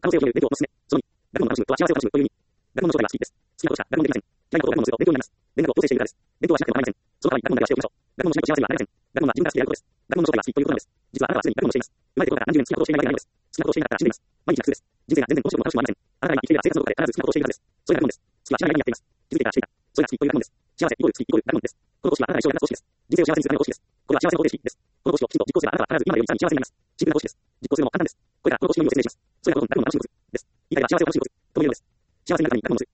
可能性を広げる勉強の進め。その2、学問の楽しむとは幸せを楽しむという意味。学問の将来は好きです。好きなことしか学問できません。嫌いなことを学問すると勉強になります。勉学を強制しているからです。勉強はしなくてもなりません。その代わり学問だけはしておきましょう。学問のしないと幸せにはなりません。学問は自分から好きでやることです。学問の将来は好きということなのです。実はあなたはすでに学問をしています。生まれてころから何十年も好きなことをしていないわけがないのです。好きなことをしていなかったら死んでいます。毎日が苦です。人生が全然面白くも楽しくもありません。あなたが今生きている生活のどこかで必ず好きなことをしているはずです。それが学問です。好きはしない間にやっています。気づいてからしていた。それが好きという学問です。幸せイコール好きイコール学問です。この公式はあなたが一生を目指す公式です。人生を幸せにするための公式です。これは幸せの方程式です。この公式をきちんと実行すればあなたは必ず今までよりさらに幸せになります。シンプルな公式です。実行するのも簡単です。これからこの公式の意味を説明します。それが学問の楽しむことです。言いたいは幸せを楽しむことともいうのです。幸せになるために学問をする。